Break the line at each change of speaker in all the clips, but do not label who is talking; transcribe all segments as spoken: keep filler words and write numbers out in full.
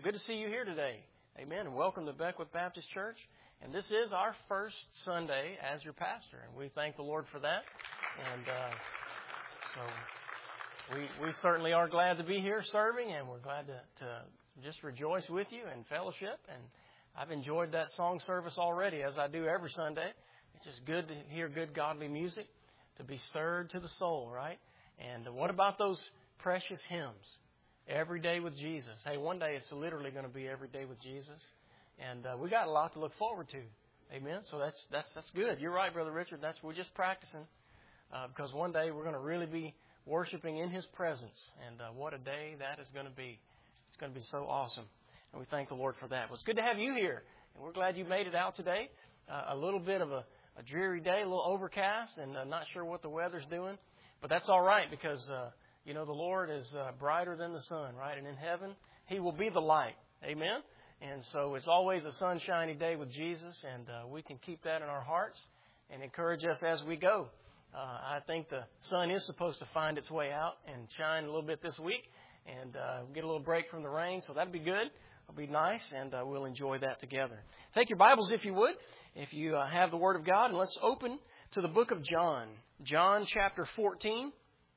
Good to see you here today. Amen. And welcome to Beckwith Baptist Church. And this is our first Sunday as your pastor. And we thank the Lord for that. And uh, so we we certainly are glad to be here serving. And we're glad to, to just rejoice with you and fellowship. And I've enjoyed that song service already, as I do every Sunday. It's just good to hear good godly music, to be stirred to the soul, right? And what about those precious hymns? Every day with Jesus. Hey, one day it's literally going to be every day with Jesus. And uh, we got a lot to look forward to. Amen. So that's that's that's good. You're right, Brother Richard. That's we're just practicing uh, because one day we're going to really be worshiping in His presence. And uh, what a day that is going to be. It's going to be so awesome. And we thank the Lord for that. Well, it's good to have you here. And we're glad you made it out today. Uh, a little bit of a, a dreary day, a little overcast, and uh, not sure what the weather's doing. But that's all right because... Uh, You know, the Lord is uh, brighter than the sun, right? And in heaven, He will be the light. Amen? And so it's always a sunshiny day with Jesus, and uh, we can keep that in our hearts and encourage us as we go. Uh, I think the sun is supposed to find its way out and shine a little bit this week and uh, get a little break from the rain, so that'd be good. It'll be nice, and uh, we'll enjoy that together. Take your Bibles, if you would, if you uh, have the Word of God, and let's open to the book of John, John chapter fourteen.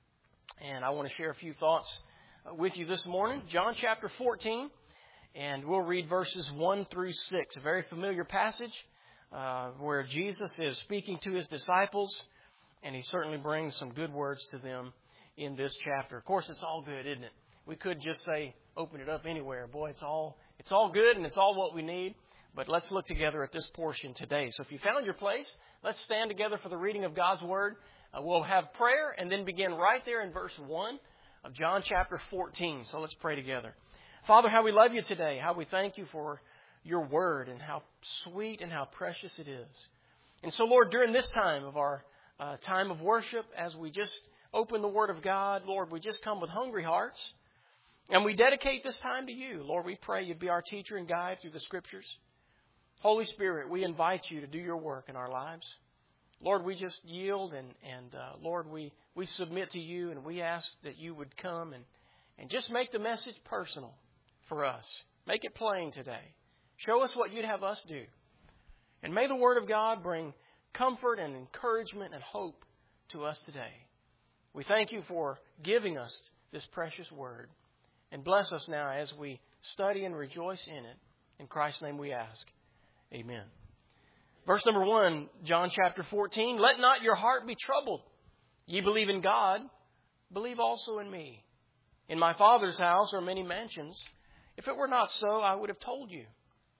And I want to share a few thoughts with you this morning. John chapter fourteen, and we'll read verses one through six. A very familiar passage uh, where Jesus is speaking to His disciples, and He certainly brings some good words to them in this chapter. Of course, it's all good, isn't it? We could just say, open it up anywhere. Boy, it's all it's all good, and it's all what we need. But let's look together at this portion today. So if you found your place, let's stand together for the reading of God's Word. Uh, we'll have prayer and then begin right there in verse one of John chapter fourteen. So let's pray together. Father, how we love you today. How we thank you for your word and how sweet and how precious it is. And so, Lord, during this time of our uh, time of worship, as we just open the word of God, Lord, we just come with hungry hearts. And we dedicate this time to you. Lord, we pray you'd be our teacher and guide through the Scriptures. Holy Spirit, we invite you to do your work in our lives. Lord, we just yield and, and uh, Lord, we, we submit to you and we ask that you would come and, and just make the message personal for us. Make it plain today. Show us what you'd have us do. And may the Word of God bring comfort and encouragement and hope to us today. We thank you for giving us this precious Word. And bless us now as we study and rejoice in it. In Christ's name we ask. Amen. Verse number one, John chapter fourteen, let not your heart be troubled. Ye believe in God, believe also in me. In my Father's house are many mansions. If it were not so, I would have told you.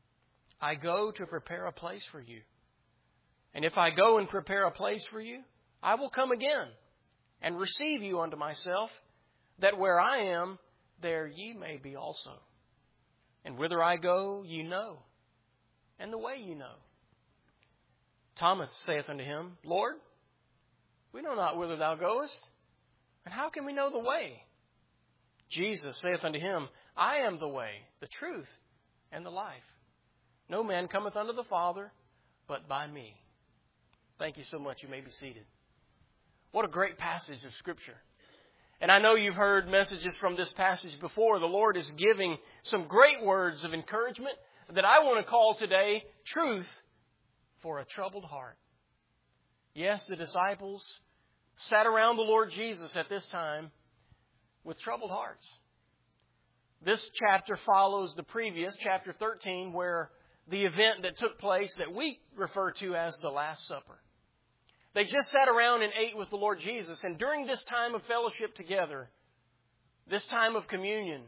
I go to prepare a place for you. And if I go and prepare a place for you, I will come again and receive you unto myself, that where I am, there ye may be also. And whither I go, ye know, and the way ye know. Thomas saith unto him, Lord, we know not whither thou goest, and how can we know the way? Jesus saith unto him, I am the way, the truth, and the life. No man cometh unto the Father, but by me. Thank you so much. You may be seated. What a great passage of Scripture. And I know you've heard messages from this passage before. The Lord is giving some great words of encouragement that I want to call today truth for a troubled heart. Yes, the disciples sat around the Lord Jesus at this time with troubled hearts. This chapter follows the previous, chapter thirteen, where the event that took place that we refer to as the Last Supper. They just sat around and ate with the Lord Jesus. And during this time of fellowship together, this time of communion,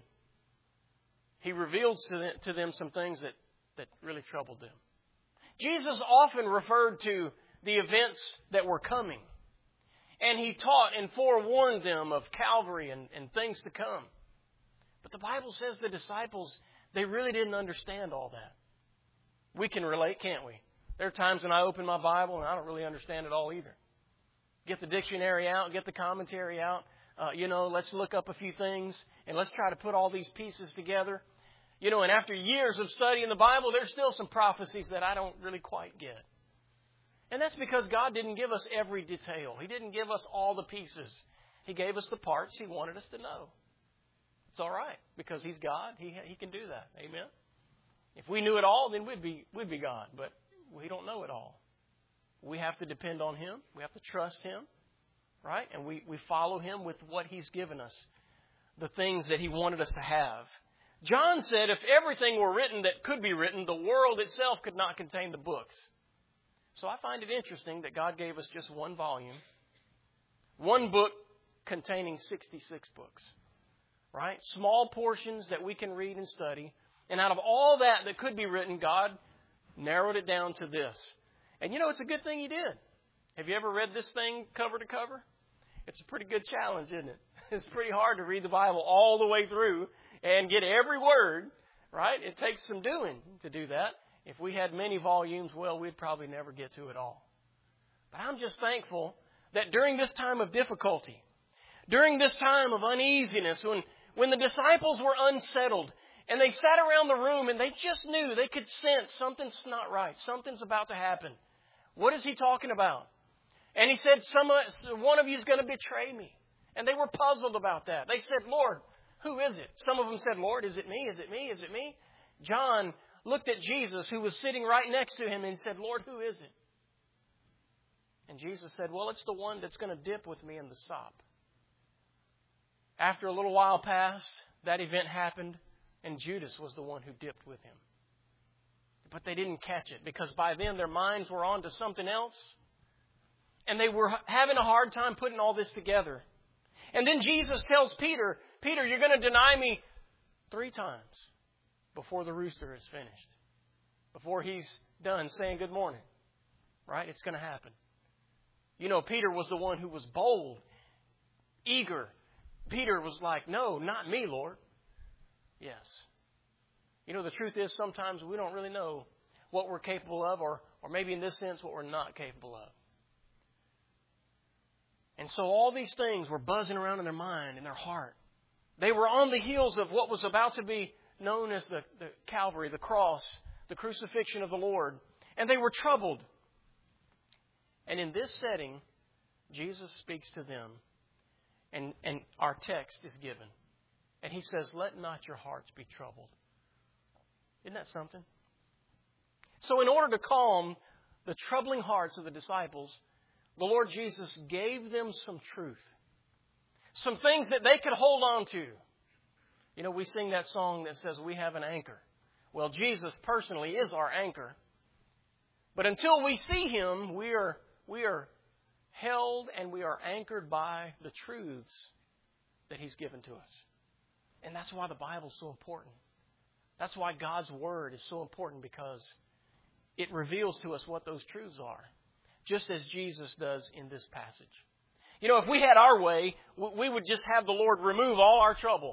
He revealed to them some things that, that really troubled them. Jesus often referred to the events that were coming. And He taught and forewarned them of Calvary and, and things to come. But the Bible says the disciples, they really didn't understand all that. We can relate, can't we? There are times when I open my Bible and I don't really understand it all either. Get the dictionary out, get the commentary out. Uh, you know, let's look up a few things and let's try to put all these pieces together. You know, and after years of studying the Bible, there's still some prophecies that I don't really quite get. And that's because God didn't give us every detail. He didn't give us all the pieces. He gave us the parts He wanted us to know. It's all right because He's God. He He can do that. Amen. If we knew it all, then we'd be we'd be God. But we don't know it all. We have to depend on Him. We have to trust Him, right? And we, we follow Him with what He's given us, the things that He wanted us to have. John said if everything were written that could be written, the world itself could not contain the books. So I find it interesting that God gave us just one volume, one book containing sixty-six books, right? Small portions that we can read and study. And out of all that that could be written, God narrowed it down to this. And you know, it's a good thing He did. Have you ever read this thing cover to cover? It's a pretty good challenge, isn't it? It's pretty hard to read the Bible all the way through and get every word, right? It takes some doing to do that. If we had many volumes, well, we'd probably never get to it all. But I'm just thankful that during this time of difficulty, during this time of uneasiness, when, when the disciples were unsettled, and they sat around the room and they just knew, they could sense something's not right. Something's about to happen. What is He talking about? And He said, Some, one of you is going to betray me. And they were puzzled about that. They said, Lord, who is it? Some of them said, Lord, is it me? Is it me? Is it me? John looked at Jesus, who was sitting right next to him, and said, Lord, who is it? And Jesus said, well, it's the one that's going to dip with me in the sop. After a little while passed, that event happened, and Judas was the one who dipped with him. But they didn't catch it because by then their minds were on to something else. And they were having a hard time putting all this together. And then Jesus tells Peter, Peter, you're going to deny me three times before the rooster is finished. Before he's done saying good morning. Right? It's going to happen. You know, Peter was the one who was bold, eager. Peter was like, no, not me, Lord. Yes. You know, the truth is sometimes we don't really know what we're capable of, or, or maybe in this sense, what we're not capable of. And so all these things were buzzing around in their mind, in their heart. They were on the heels of what was about to be known as the, the Calvary, the cross, the crucifixion of the Lord. And they were troubled. And in this setting, Jesus speaks to them. And, and our text is given. And He says, let not your hearts be troubled. Isn't that something? So in order to calm the troubling hearts of the disciples, the Lord Jesus gave them some truth. Some things that they could hold on to. You know, we sing that song that says we have an anchor. Well, Jesus personally is our anchor. But until we see Him, we are, we are held and we are anchored by the truths that He's given to us. And that's why the Bible is so important. That's why God's Word is so important, because it reveals to us what those truths are. Just as Jesus does in this passage. You know, if we had our way, we would just have the Lord remove all our trouble.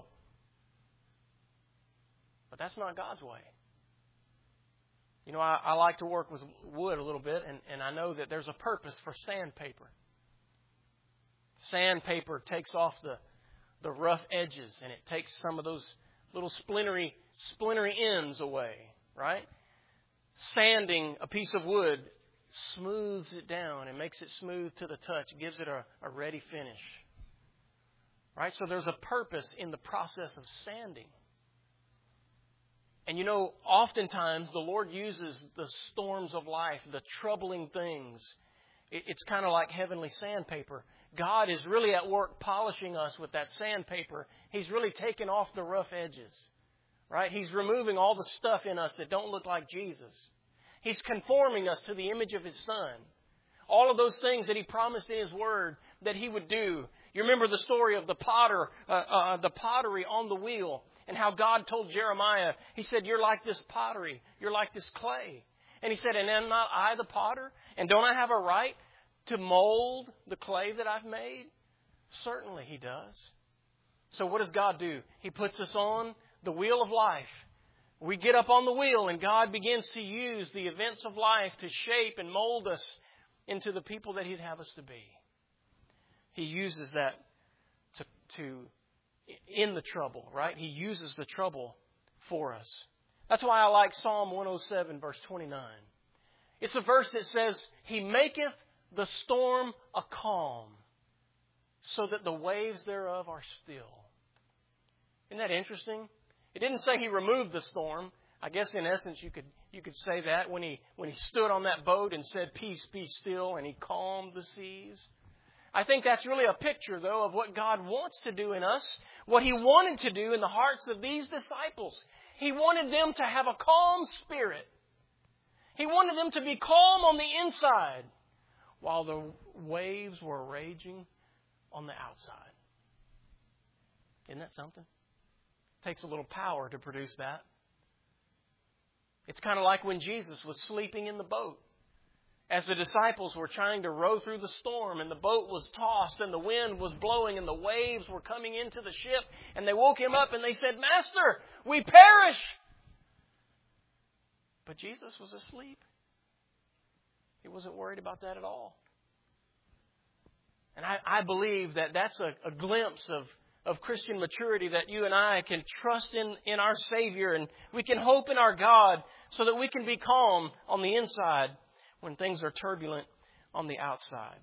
But that's not God's way. You know, I, I like to work with wood a little bit, and, and I know that there's a purpose for sandpaper. Sandpaper takes off the, the rough edges, and it takes some of those little splintery, splintery ends away, right? Sanding a piece of wood smooths it down and makes it smooth to the touch. It gives it a, a ready finish. Right? So there's a purpose in the process of sanding. And you know, oftentimes the Lord uses the storms of life, the troubling things. It, it's kind of like heavenly sandpaper. God is really at work polishing us with that sandpaper. He's really taking off the rough edges. Right? He's removing all the stuff in us that don't look like Jesus. He's conforming us to the image of His Son. All of those things that He promised in His Word that He would do. You remember the story of the potter, uh, uh, the pottery on the wheel, and how God told Jeremiah, He said, you're like this pottery. You're like this clay. And He said, and am not I the potter? And don't I have a right to mold the clay that I've made? Certainly He does. So what does God do? He puts us on the wheel of life. We get up on the wheel and God begins to use the events of life to shape and mold us into the people that He'd have us to be. He uses that to, to in the trouble, right? He uses the trouble for us. That's why I like Psalm one oh seven, verse twenty-nine. It's a verse that says, He maketh the storm a calm, so that the waves thereof are still. Isn't that interesting? It didn't say He removed the storm. I guess in essence you could you could say that when he when he stood on that boat and said, "Peace, be still," and He calmed the seas. I think that's really a picture, though, of what God wants to do in us, what He wanted to do in the hearts of these disciples. He wanted them to have a calm spirit. He wanted them to be calm on the inside while the waves were raging on the outside. Isn't that something? It takes a little power to produce that. It's kind of like when Jesus was sleeping in the boat. As the disciples were trying to row through the storm and the boat was tossed and the wind was blowing and the waves were coming into the ship, and they woke Him up and they said, "Master, we perish." But Jesus was asleep. He wasn't worried about that at all. And I, I believe that that's a, a glimpse of, of Christian maturity, that you and I can trust in, in our Savior and we can hope in our God so that we can be calm on the inside when things are turbulent on the outside.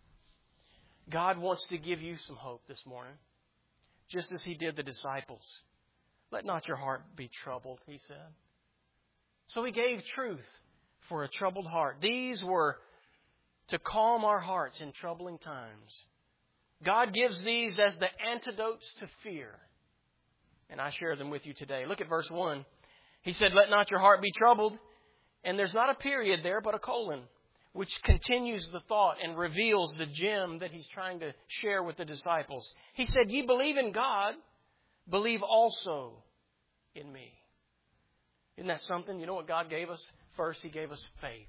God wants to give you some hope this morning, just as He did the disciples. Let not your heart be troubled, He said. So He gave truth for a troubled heart. These were to calm our hearts in troubling times. God gives these as the antidotes to fear. And I share them with you today. Look at verse one. He said, "Let not your heart be troubled." And there's not a period there, but a colon, which continues the thought and reveals the gem that He's trying to share with the disciples. He said, "Ye believe in God, believe also in me." Isn't that something? You know what God gave us? First, He gave us faith.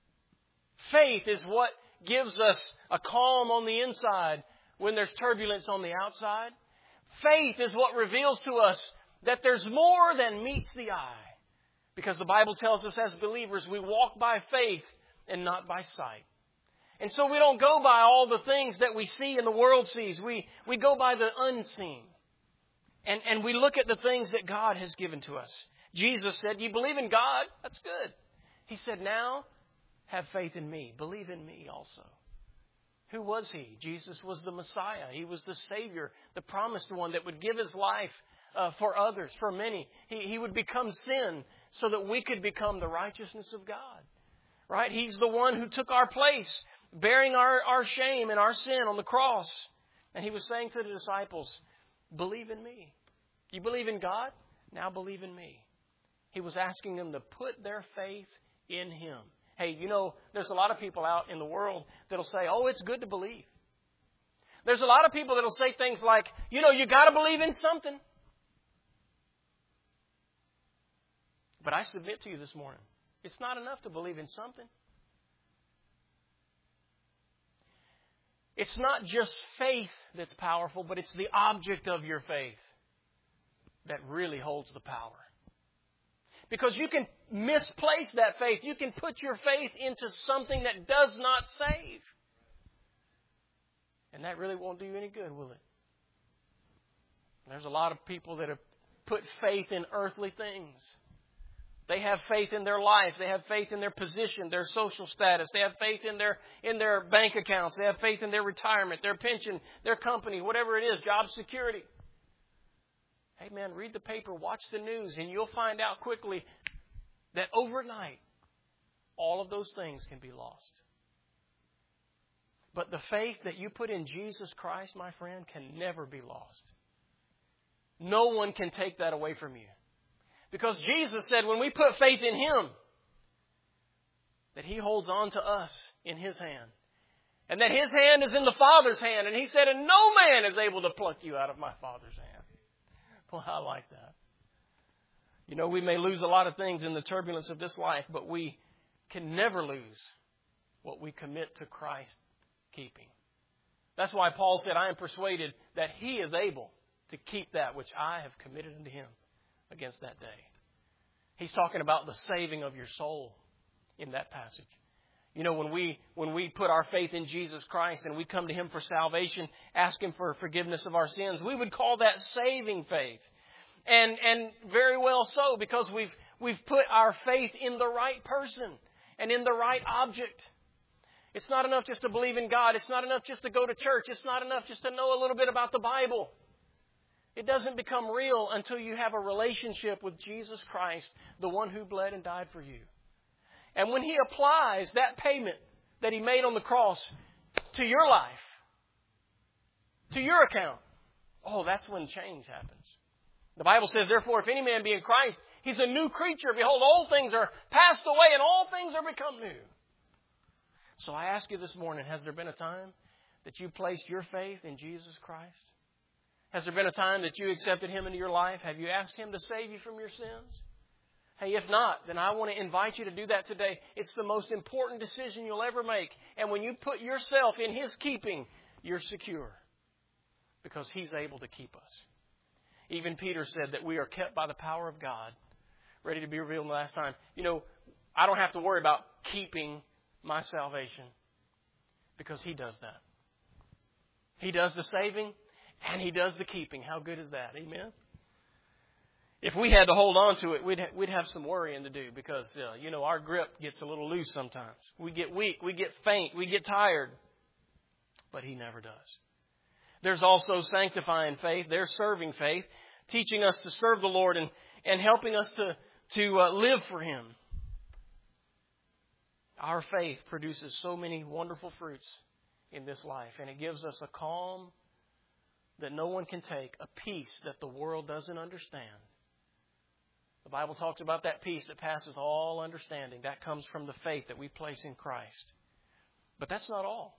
Faith is what gives us a calm on the inside when there's turbulence on the outside. Faith is what reveals to us that there's more than meets the eye. Because the Bible tells us as believers, we walk by faith and not by sight. And so we don't go by all the things that we see and the world sees. We, we go by the unseen. And, and we look at the things that God has given to us. Jesus said, "You believe in God? That's good." He said, "Now have faith in me. Believe in me also." Who was He? Jesus was the Messiah. He was the Savior, the promised one that would give His life uh, for others, for many. He, he would become sin so that we could become the righteousness of God. Right? He's the one who took our place, bearing our, our shame and our sin on the cross. And He was saying to the disciples, "Believe in me. You believe in God? Now believe in me." He was asking them to put their faith in Him. Hey, you know, there's a lot of people out in the world that'll say, "Oh, it's good to believe." There's a lot of people that'll say things like, "You know, you got to believe in something." But I submit to you this morning, it's not enough to believe in something. It's not just faith that's powerful, but it's the object of your faith that really holds the power. Because you can misplace that faith. You can put your faith into something that does not save. And that really won't do you any good, will it? There's a lot of people that have put faith in earthly things. They have faith in their life. They have faith in their position, their social status. They have faith in their in their bank accounts. They have faith in their retirement, their pension, their company, whatever it is, job security. Hey, man, read the paper, watch the news, and you'll find out quickly that overnight, all of those things can be lost. But the faith that you put in Jesus Christ, my friend, can never be lost. No one can take that away from you. Because Jesus said when we put faith in Him, that He holds on to us in His hand. And that His hand is in the Father's hand. And He said, "And no man is able to pluck you out of my Father's hand." Well, I like that. You know, we may lose a lot of things in the turbulence of this life, but we can never lose what we commit to Christ keeping. That's why Paul said, "I am persuaded that He is able to keep that which I have committed unto Him against that day." He's talking about the saving of your soul in that passage. You know, when we when we put our faith in Jesus Christ and we come to Him for salvation, ask Him for forgiveness of our sins, we would call that saving faith. And and very well so, because we've we've put our faith in the right person and in the right object. It's not enough just to believe in God. It's not enough just to go to church. It's not enough just to know a little bit about the Bible. It doesn't become real until you have a relationship with Jesus Christ, the one who bled and died for you. And when He applies that payment that He made on the cross to your life, to your account, oh, that's when change happens. The Bible says, therefore, if any man be in Christ, he's a new creature. Behold, all things are passed away and all things are become new. So I ask you this morning, has there been a time that you placed your faith in Jesus Christ? Has there been a time that you accepted Him into your life? Have you asked Him to save you from your sins? Hey, if not, then I want to invite you to do that today. It's the most important decision you'll ever make. And when you put yourself in His keeping, you're secure. Because He's able to keep us. Even Peter said that we are kept by the power of God, ready to be revealed in the last time. You know, I don't have to worry about keeping my salvation, because He does that. He does the saving and He does the keeping. How good is that? Amen? If we had to hold on to it, we'd ha- we'd have some worrying to do, because, uh, you know, our grip gets a little loose sometimes. We get weak, we get faint, we get tired. But He never does. There's also sanctifying faith. There's serving faith, teaching us to serve the Lord and, and helping us to, to uh, live for Him. Our faith produces so many wonderful fruits in this life, and it gives us a calm that no one can take, a peace that the world doesn't understand. The Bible talks about that peace that passes all understanding. That comes from the faith that we place in Christ. But that's not all.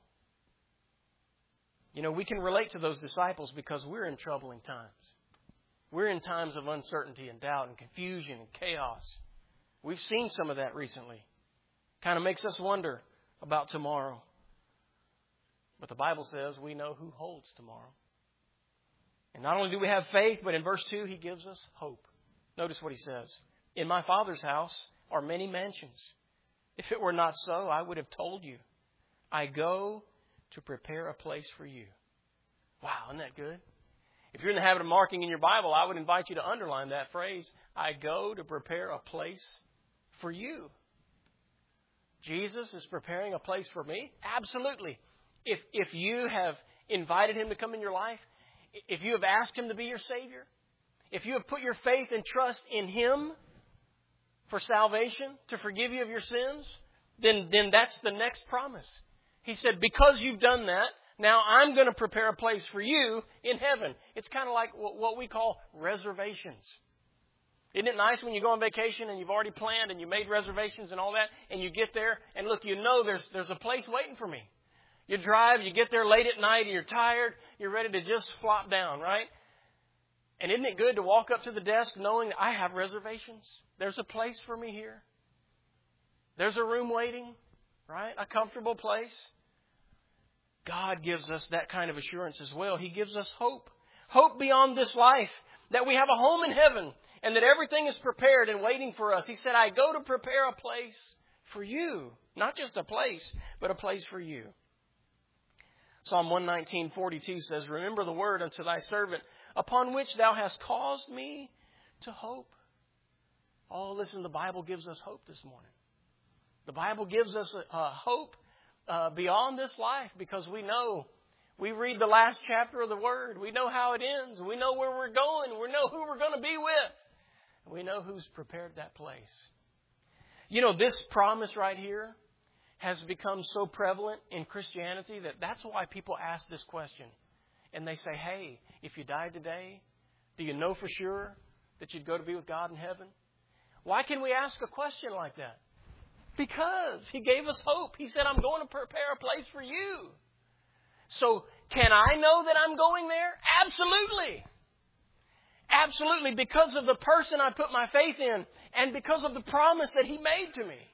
You know, we can relate to those disciples because we're in troubling times. We're in times of uncertainty and doubt and confusion and chaos. We've seen some of that recently. Kind of makes us wonder about tomorrow. But the Bible says we know who holds tomorrow. And not only do we have faith, but in verse two, He gives us hope. Notice what He says. In my Father's house are many mansions. If it were not so, I would have told you. I go to prepare a place for you. Wow, isn't that good? If you're in the habit of marking in your Bible, I would invite you to underline that phrase. I go to prepare a place for you. Jesus is preparing a place for me? Absolutely. If, if you have invited Him to come in your life, if you have asked Him to be your Savior, if you have put your faith and trust in Him for salvation, to forgive you of your sins, then, then that's the next promise. He said, because you've done that, now I'm going to prepare a place for you in heaven. It's kind of like what we call reservations. Isn't it nice when you go on vacation and you've already planned and you made reservations and all that, and you get there and look, you know there's there's a place waiting for me. You drive, you get there late at night and you're tired, you're ready to just flop down, right? And isn't it good to walk up to the desk knowing that I have reservations? There's a place for me here. There's a room waiting, right? A comfortable place. God gives us that kind of assurance as well. He gives us hope. Hope beyond this life. That we have a home in heaven. And that everything is prepared and waiting for us. He said, I go to prepare a place for you. Not just a place, but a place for you. Psalm one nineteen forty-two says, remember the word unto thy servant, upon which thou hast caused me to hope. Oh, listen, the Bible gives us hope this morning. The Bible gives us a, a hope uh, beyond this life, because we know, we read the last chapter of the Word. We know how it ends. We know where we're going. We know who we're going to be with. We know who's prepared that place. You know, this promise right here has become so prevalent in Christianity that that's why people ask this question. And they say, hey, if you died today, do you know for sure that you'd go to be with God in heaven? Why can we ask a question like that? Because He gave us hope. He said, I'm going to prepare a place for you. So can I know that I'm going there? Absolutely. Absolutely. Because of the person I put my faith in and because of the promise that He made to me.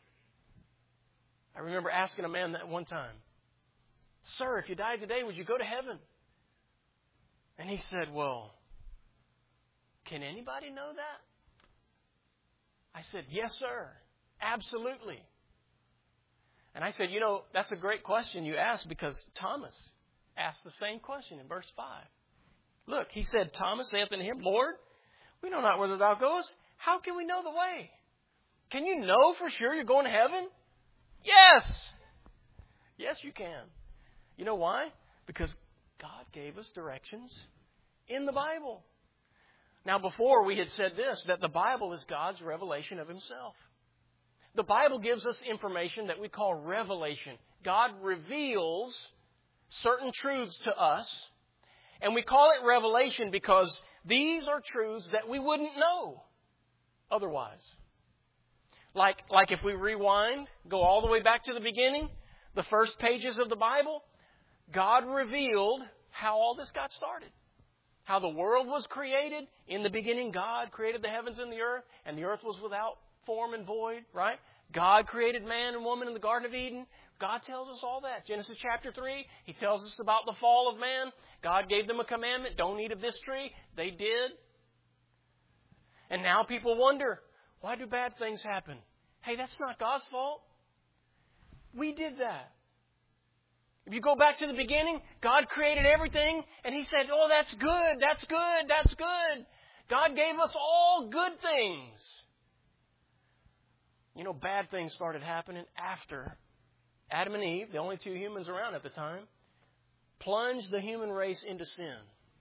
I remember asking a man that one time, sir, if you died today, would you go to heaven? And he said, well, can anybody know that? I said, yes, sir. Absolutely. And I said, you know, that's a great question you asked, because Thomas asked the same question in verse five. Look, he said, Thomas saith unto Him, Lord, we know not whither thou goest. How can we know the way? Can you know for sure you're going to heaven? Yes. Yes, you can. You know why? Because God gave us directions in the Bible. Now, before we had said this, that the Bible is God's revelation of Himself. The Bible gives us information that we call revelation. God reveals certain truths to us, and we call it revelation because these are truths that we wouldn't know otherwise. Like, like if we rewind, go all the way back to the beginning, the first pages of the Bible, God revealed how all this got started. How the world was created. In the beginning, God created the heavens and the earth, and the earth was without form and void, right? God created man and woman in the Garden of Eden. God tells us all that. Genesis chapter three, He tells us about the fall of man. God gave them a commandment, don't eat of this tree. They did. And now people wonder, why do bad things happen? Hey, that's not God's fault. We did that. If you go back to the beginning, God created everything, and He said, oh, that's good, that's good, that's good. God gave us all good things. You know, bad things started happening after Adam and Eve, the only two humans around at the time, plunged the human race into sin.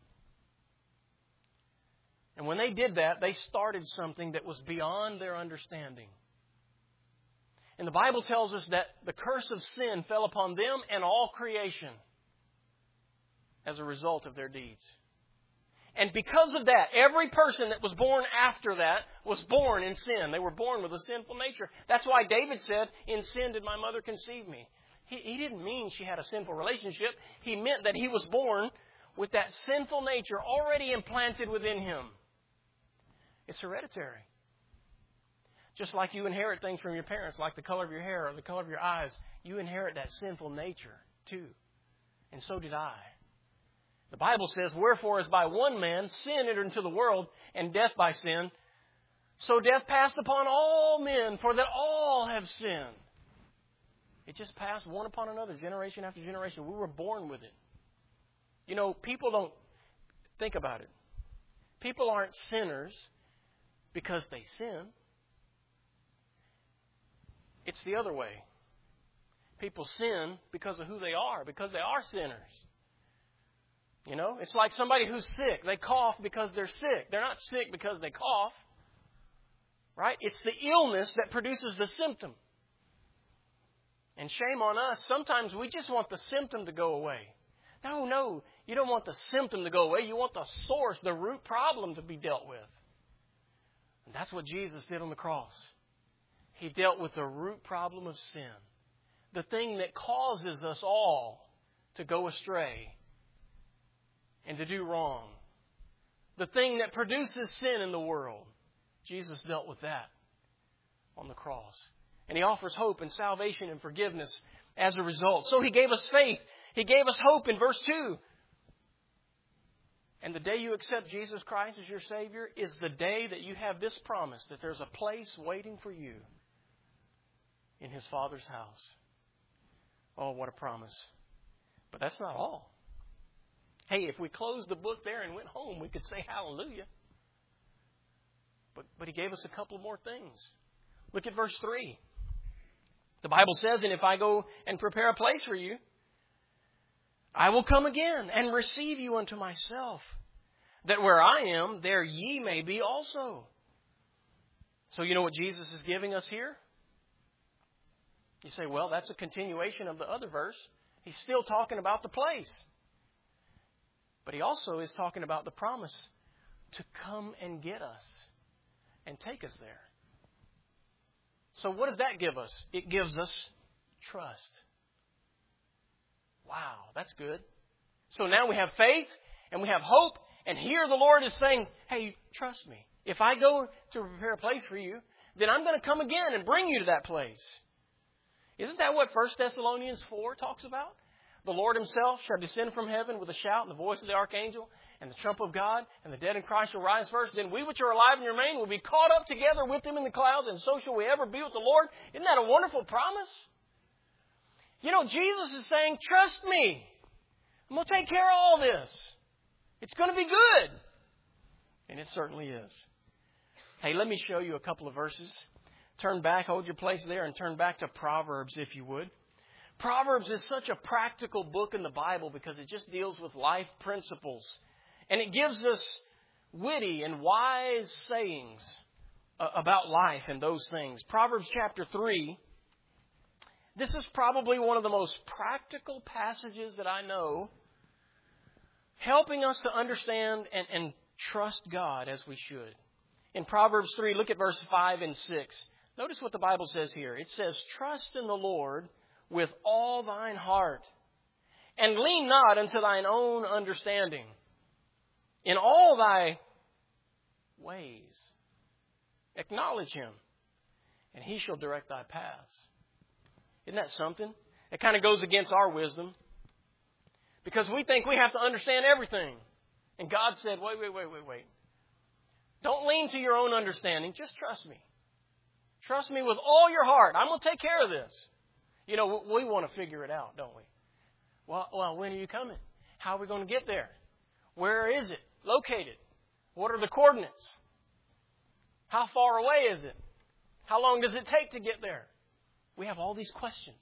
And when they did that, they started something that was beyond their understanding. And the Bible tells us that the curse of sin fell upon them and all creation as a result of their deeds. And because of that, every person that was born after that was born in sin. They were born with a sinful nature. That's why David said, in sin did my mother conceive me. He, he didn't mean she had a sinful relationship. He meant that he was born with that sinful nature already implanted within him. It's hereditary. Just like you inherit things from your parents, like the color of your hair or the color of your eyes, you inherit that sinful nature too. And so did I. The Bible says, wherefore as by one man sin entered into the world, and death by sin, so death passed upon all men, for that all have sinned. It just passed one upon another, generation after generation. We were born with it. You know, people don't think about it. People aren't sinners because they sin. It's the other way. People sin because of who they are, because they are sinners. You know, it's like somebody who's sick. They cough because they're sick. They're not sick because they cough. Right? It's the illness that produces the symptom. And shame on us. Sometimes we just want the symptom to go away. No, no. You don't want the symptom to go away. You want the source, the root problem to be dealt with. And that's what Jesus did on the cross. He dealt with the root problem of sin. The thing that causes us all to go astray and to do wrong. The thing that produces sin in the world. Jesus dealt with that on the cross. And He offers hope and salvation and forgiveness as a result. So He gave us faith. He gave us hope in verse two. And the day you accept Jesus Christ as your Savior is the day that you have this promise, that there's a place waiting for you in His Father's house. Oh, what a promise. But that's not all. Hey, if we closed the book there and went home, we could say hallelujah. But, but He gave us a couple more things. Look at verse three. The Bible says, and if I go and prepare a place for you, I will come again and receive you unto myself, that where I am, there ye may be also. So you know what Jesus is giving us here? You say, well, that's a continuation of the other verse. He's still talking about the place. But He also is talking about the promise to come and get us and take us there. So what does that give us? It gives us trust. Wow, that's good. So now we have faith and we have hope. And here the Lord is saying, hey, trust me. If I go to prepare a place for you, then I'm going to come again and bring you to that place. Isn't that what First Thessalonians four talks about? The Lord Himself shall descend from heaven with a shout and the voice of the archangel and the trump of God, and the dead in Christ shall rise first. Then we which are alive and remain will be caught up together with Him in the clouds, and so shall we ever be with the Lord. Isn't that a wonderful promise? You know, Jesus is saying, trust me. I'm going to take care of all this. It's going to be good. And it certainly is. Hey, let me show you a couple of verses. Turn back, hold your place there, and turn back to Proverbs, if you would. Proverbs is such a practical book in the Bible because it just deals with life principles. And it gives us witty and wise sayings about life and those things. Proverbs chapter three. This is probably one of the most practical passages that I know, helping us to understand and, and trust God as we should. In Proverbs three, look at verse five and six. Notice what the Bible says here. It says, trust in the Lord with all thine heart, and lean not unto thine own understanding. In all thy ways, acknowledge Him, and He shall direct thy paths. Isn't that something? It kind of goes against our wisdom, because we think we have to understand everything. And God said, wait, wait, wait, wait, wait. Don't lean to your own understanding. Just trust me. Trust me with all your heart. I'm going to take care of this. You know, we want to figure it out, don't we? Well, well, when are you coming? How are we going to get there? Where is it located? What are the coordinates? How far away is it? How long does it take to get there? We have all these questions.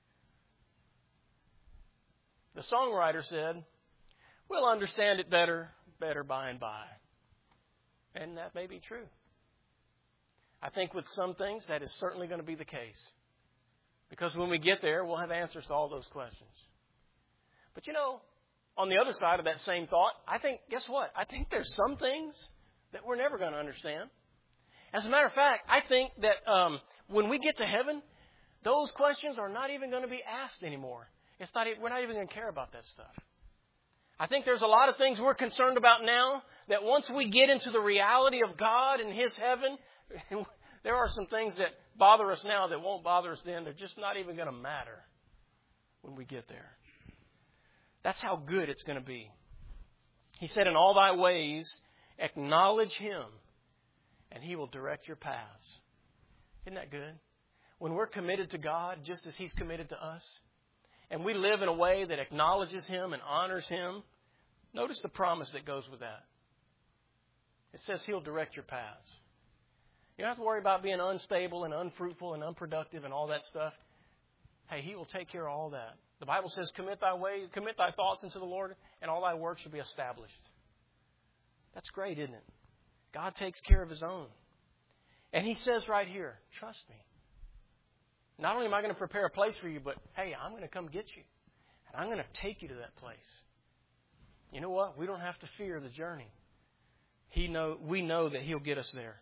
The songwriter said, we'll understand it better, better by and by. And that may be true. I think with some things that is certainly going to be the case. Because when we get there, we'll have answers to all those questions. But you know, on the other side of that same thought, I think, guess what? I think there's some things that we're never going to understand. As a matter of fact, I think that um, when we get to heaven, those questions are not even going to be asked anymore. It's not. We're not even going to care about that stuff. I think there's a lot of things we're concerned about now that once we get into the reality of God and His heaven, there are some things that bother us now that won't bother us then. They're just not even going to matter when we get there. That's how good it's going to be. He said, in all thy ways, acknowledge Him, and He will direct your paths. Isn't that good? When we're committed to God, just as He's committed to us, and we live in a way that acknowledges Him and honors Him, notice the promise that goes with that. It says He'll direct your paths. You don't have to worry about being unstable and unfruitful and unproductive and all that stuff. Hey, He will take care of all that. The Bible says, commit thy ways, commit thy thoughts into the Lord, and all thy works shall be established. That's great, isn't it? God takes care of His own. And He says right here, trust me. Not only am I going to prepare a place for you, but hey, I'm going to come get you. And I'm going to take you to that place. You know what? We don't have to fear the journey. He know, we know that He'll get us there.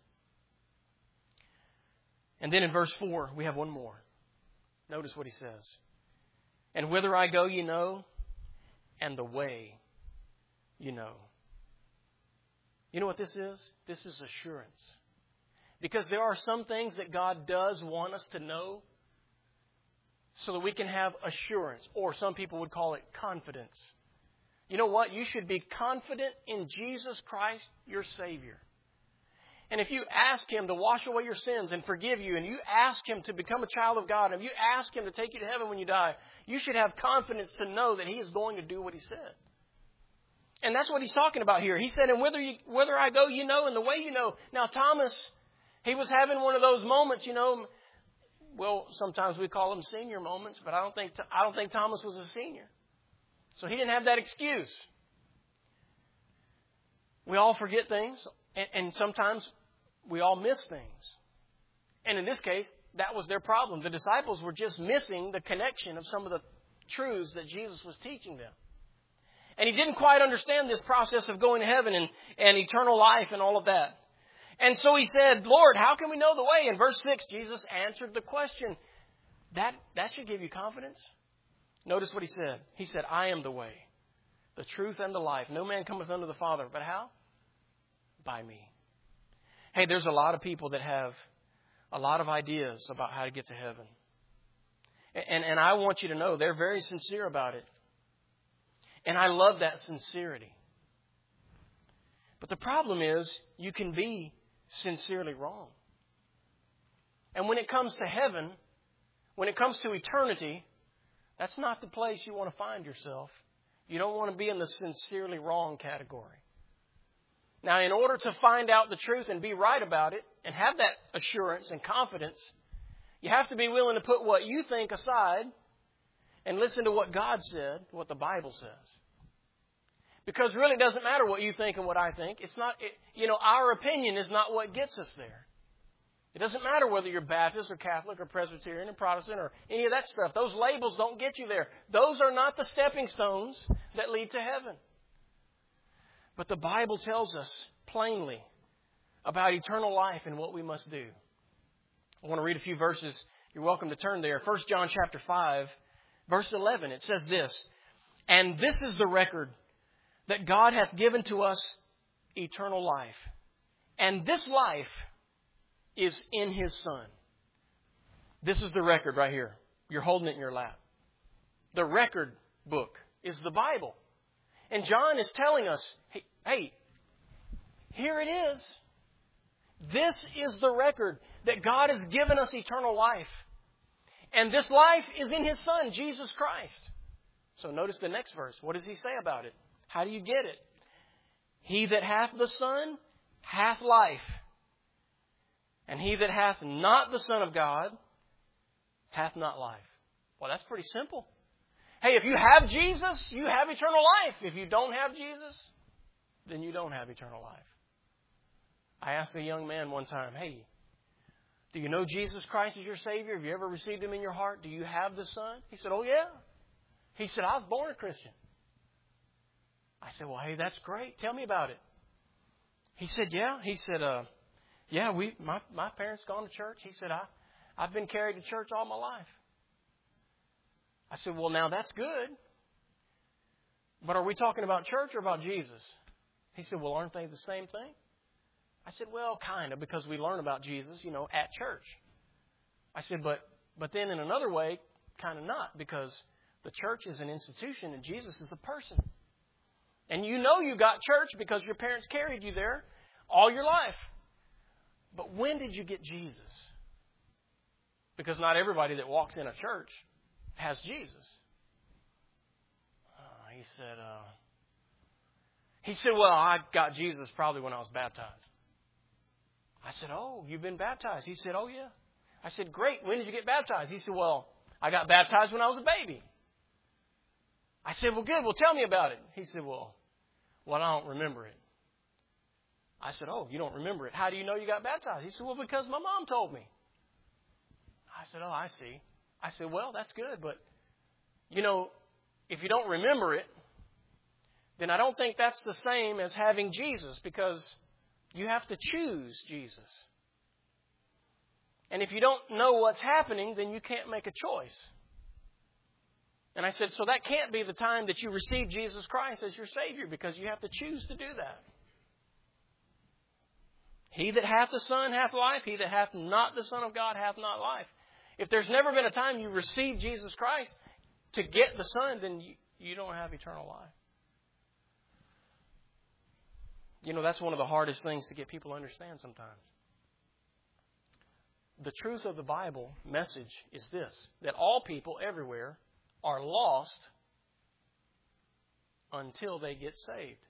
And then in verse four, we have one more. Notice what He says. And whither I go, you know, and the way, you know. You know what this is? This is assurance. Because there are some things that God does want us to know so that we can have assurance, or some people would call it confidence. You know what? You should be confident in Jesus Christ, your Savior. And if you ask Him to wash away your sins and forgive you, and you ask Him to become a child of God, and you ask Him to take you to heaven when you die, you should have confidence to know that He is going to do what He said. And that's what He's talking about here. He said, and whither, you, whither I go, you know, and the way you know. Now, Thomas, he was having one of those moments, you know. Well, sometimes we call them senior moments, but I don't think I don't think Thomas was a senior. So he didn't have that excuse. We all forget things, and, and sometimes we all miss things. And in this case, that was their problem. The disciples were just missing the connection of some of the truths that Jesus was teaching them. And he didn't quite understand this process of going to heaven and, and eternal life and all of that. And so he said, Lord, how can we know the way? In verse six, Jesus answered the question. That, that should give you confidence. Notice what he said. He said, I am the way, the truth, and the life. No man cometh unto the Father. But how? By me. Hey, there's a lot of people that have a lot of ideas about how to get to heaven. And, and I want you to know they're very sincere about it. And I love that sincerity. But the problem is you can be sincerely wrong. And when it comes to heaven, when it comes to eternity, that's not the place you want to find yourself. You don't want to be in the sincerely wrong category. Now, in order to find out the truth and be right about it and have that assurance and confidence, you have to be willing to put what you think aside and listen to what God said, what the Bible says. Because really it doesn't matter what you think and what I think. It's not, it, you know, our opinion is not what gets us there. It doesn't matter whether you're Baptist or Catholic or Presbyterian or Protestant or any of that stuff. Those labels don't get you there. Those are not the stepping stones that lead to heaven. But the Bible tells us plainly about eternal life and what we must do. I want to read a few verses. You're welcome to turn there. First John chapter five, verse eleven. It says this, "And this is the record that God hath given to us eternal life. And this life is in His Son." This is the record right here. You're holding it in your lap. The record book is the Bible. And John is telling us, hey, hey, here it is. This is the record that God has given us eternal life. And this life is in His Son, Jesus Christ. So notice the next verse. What does He say about it? How do you get it? "He that hath the Son hath life. And he that hath not the Son of God hath not life." Well, that's pretty simple. Hey, if you have Jesus, you have eternal life. If you don't have Jesus, then you don't have eternal life. I asked a young man one time, "Hey, do you know Jesus Christ as your Savior? Have you ever received Him in your heart? Do you have the Son?" He said, "Oh, yeah." He said, "I was born a Christian." I said, "Well, hey, that's great. Tell me about it." He said, "Yeah." He said, uh, yeah, we my, my parents gone to church. He said, I, I've been carried to church all my life. I said, "Well, now that's good. But are we talking about church or about Jesus?" He said, "Well, aren't they the same thing?" I said, "Well, kind of, because we learn about Jesus, you know, at church." I said, but but then in another way, kind of not, because the church is an institution and Jesus is a person. And you know you got church because your parents carried you there all your life. But when did you get Jesus? Because not everybody that walks in a church has Jesus." Uh, he said, uh, he said, "Well, I got Jesus probably when I was baptized." I said, "Oh, you've been baptized?" He said, "Oh, yeah." I said, "Great. When did you get baptized?" He said, "Well, I got baptized when I was a baby." I said, "Well, good. Well, tell me about it." He said, well, well, I don't remember it." I said, "Oh, you don't remember it. How do you know you got baptized?" He said, "Well, because my mom told me." I said, "Oh, I see." I said, "Well, that's good. But, you know, if you don't remember it, then I don't think that's the same as having Jesus, because you have to choose Jesus. And if you don't know what's happening, then you can't make a choice." And I said, "So that can't be the time that you receive Jesus Christ as your Savior, because you have to choose to do that. He that hath the Son hath life. He that hath not the Son of God hath not life." If there's never been a time you receive Jesus Christ to get the Son, then you, you don't have eternal life. You know, that's one of the hardest things to get people to understand sometimes. The truth of the Bible message is this: that all people everywhere are lost until they get saved.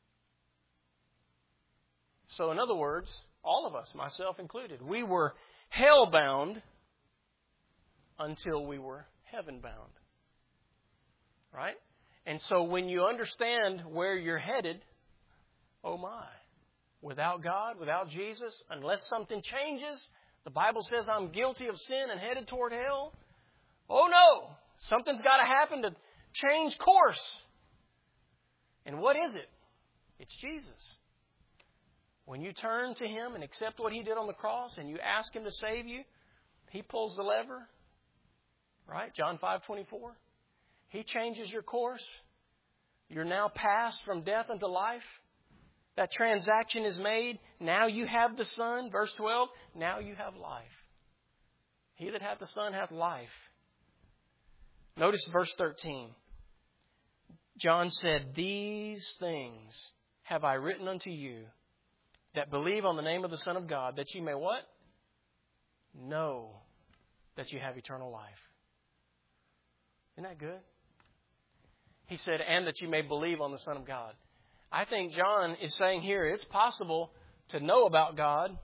So in other words, all of us, myself included, we were hell-bound until we were heaven-bound. Right? And so when you understand where you're headed, oh my, without God, without Jesus, unless something changes, the Bible says I'm guilty of sin and headed toward hell. Oh no, something's got to happen to change course. And what is it? It's Jesus. When you turn to Him and accept what He did on the cross and you ask Him to save you, He pulls the lever. Right? John five twenty-four. He changes your course. You're now passed from death unto life. That transaction is made. Now you have the Son. Verse twelve. Now you have life. He that hath the Son hath life. Notice verse thirteen. John said, "These things have I written unto you, that believe on the name of the Son of God, that ye may" what? "Know that you have eternal life." Isn't that good? He said, "and that you may believe on the Son of God." I think John is saying here, it's possible to know about God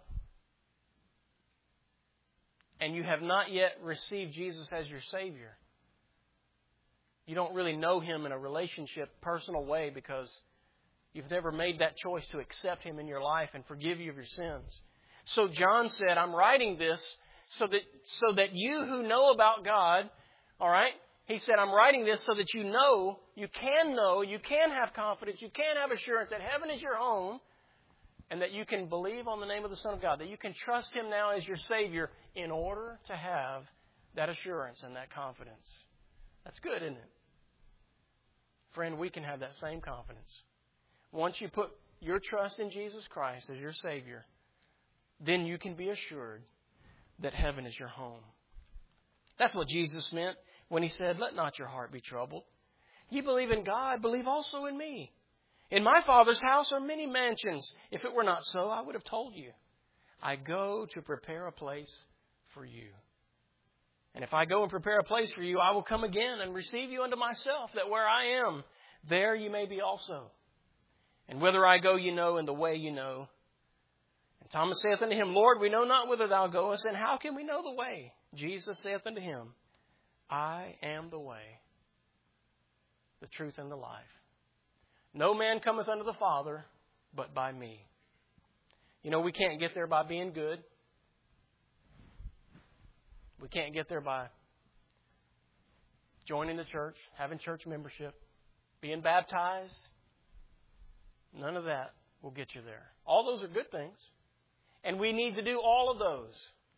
and you have not yet received Jesus as your Savior. You don't really know Him in a relationship, personal way, because You've never made that choice to accept Him in your life and forgive you of your sins. So John said, I'm writing this so that so that you who know about God, all right, he said, I'm writing this so that you know, you can know, you can have confidence, you can have assurance that heaven is your home, and that you can believe on the name of the Son of God, that you can trust Him now as your Savior in order to have that assurance and that confidence. That's good, isn't it? Friend, we can have that same confidence. Once you put your trust in Jesus Christ as your Savior, then you can be assured that heaven is your home. That's what Jesus meant when He said, let not your heart be troubled. You believe in God, believe also in me. In my Father's house are many mansions. If it were not so, I would have told you. I go to prepare a place for you. And if I go and prepare a place for you, I will come again and receive you unto myself, that where I am, there you may be also. And whither I go, you know, and the way you know. And Thomas saith unto Him, Lord, we know not whither thou goest, and how can we know the way? Jesus saith unto him, I am the way, the truth, and the life. No man cometh unto the Father but by me. You know, we can't get there by being good. We can't get there by joining the church, having church membership, being baptized. None of that will get you there. All those are good things. And we need to do all of those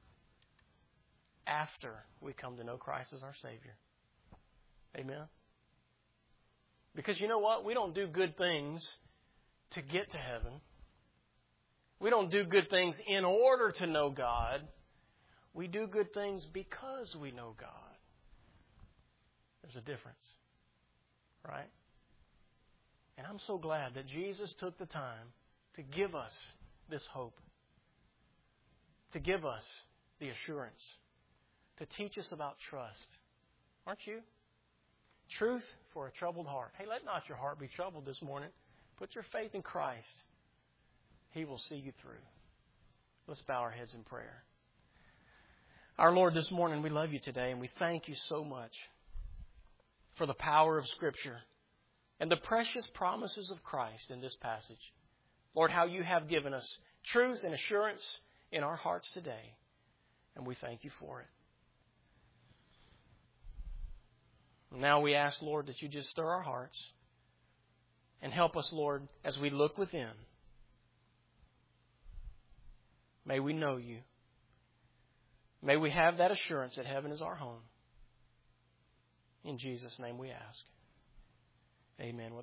after we come to know Christ as our Savior. Amen? Because you know what? We don't do good things to get to heaven. We don't do good things in order to know God. We do good things because we know God. There's a difference. Right? And I'm so glad that Jesus took the time to give us this hope. To give us the assurance. To teach us about trust. Aren't you? Truth for a troubled heart. Hey, let not your heart be troubled this morning. Put your faith in Christ. He will see you through. Let's bow our heads in prayer. Our Lord, this morning we love you today, and we thank you so much for the power of Scripture and the precious promises of Christ in this passage. Lord, how you have given us truth and assurance in our hearts today, and we thank you for it. Now we ask, Lord, that you just stir our hearts and help us, Lord, as we look within. May we know you. May we have that assurance that heaven is our home. In Jesus' name we ask. Amen.